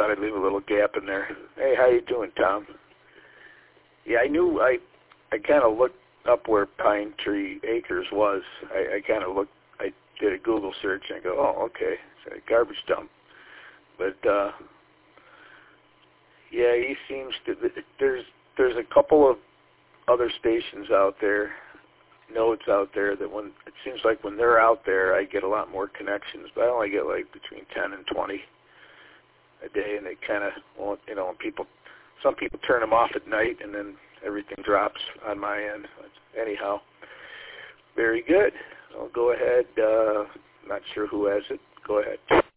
thought I'd leave a little gap in there. Hey, how you doing, Tom? Yeah, I kind of looked up where Pine Tree Acres was. I did a Google search and I go, oh, okay, it's a garbage dump. But yeah, he seems to. There's a couple of other stations out there, nodes out there that when it seems like when they're out there, I get a lot more connections. But I only get like between 10 and 20 a day, and they kind of won't. When some people turn them off at night, and then everything drops on my end. Anyhow, very good. I'll go ahead. Not sure who has it. Go ahead.